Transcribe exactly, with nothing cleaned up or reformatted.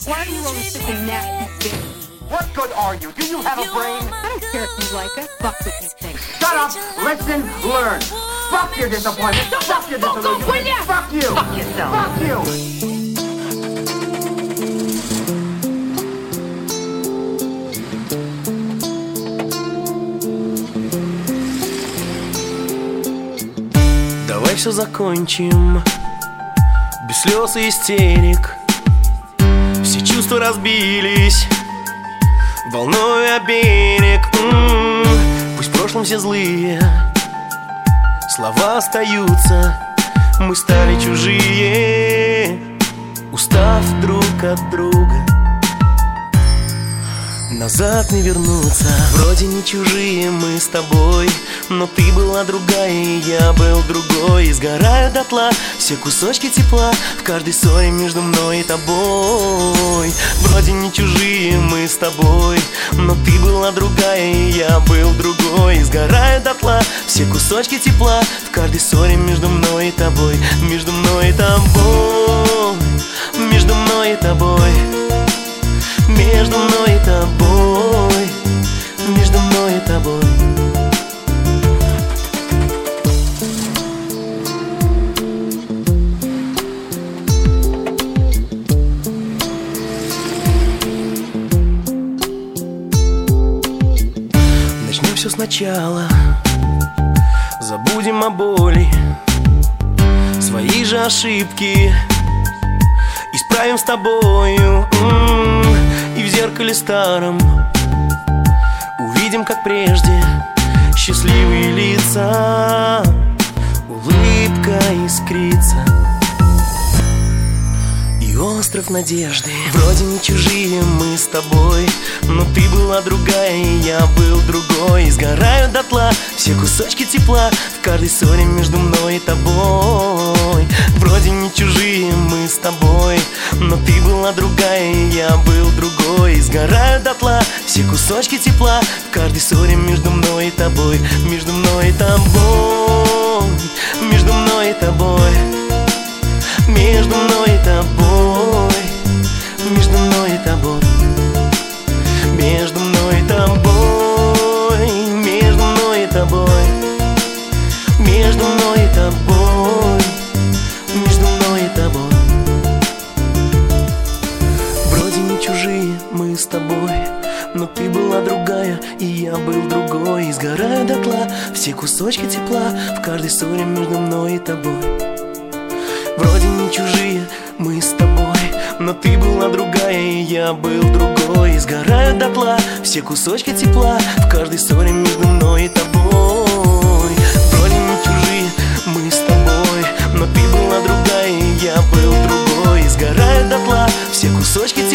Why are you always such a nasty bitch? What good are you? Do you have a brain? I don't care if you like it. Fuck what you think. Shut up, listen, learn. Fuck your disappointment. Fuck your disillusionment. Fuck you. Fuck yourself. Fuck you. Давай все закончим без слез и истерик. Все чувства разбились волной о берег. М-м-м. Пусть в прошлом все злые слова остаются. Мы стали чужие, устав друг от друга. Назад не вернуться. Вроде не чужие мы с тобой, но ты была другая, и я был другой. И сгорают дотла все кусочки тепла в каждой ссоре между мной и тобой. Вроде не чужие мы с тобой, но ты была другая, и я был другой. И сгорают дотла все кусочки тепла в каждой ссоре между мной и тобой. Между мной и тобой. Между мной и тобой. Между мной и тобой. Между мной и тобой. Начнем все сначала. Забудем о боли, свои же ошибки исправим с тобою. М-м-м. И в зеркале старом увидим, как прежде, счастливые лица, улыбка искрится и остров надежды. Вроде не чужие мы с тобой, но ты была другая, и я был другой. И сгорают дотла все кусочки тепла в каждой ссоре между мной и тобой. Вроде не чужие мы с тобой, но ты была другая, и я был другой. И сгорают дотла все кусочки тепла в каждой ссоре между мной и тобой. Между мной и тобой. Между мной и тобой. Между мной и тобой. Между мной и тобой. Между мной и тобой. Между мной и тобой. Между мной и тобой. Между мной и тобой. Вроде не чужие мы с тобой, но ты была другая, и я был другой. И сгорают дотла все кусочки тепла в каждой ссоре между мной и тобой. Вроде не чужие мы с тобой, но ты была другая, и я был другой. И сгорают дотла все кусочки тепла в каждой ссоре между мной и тобой. Вроде не чужие мы с тобой, но ты была другая, и я был другой. И сгорают дотла все кусочки тепла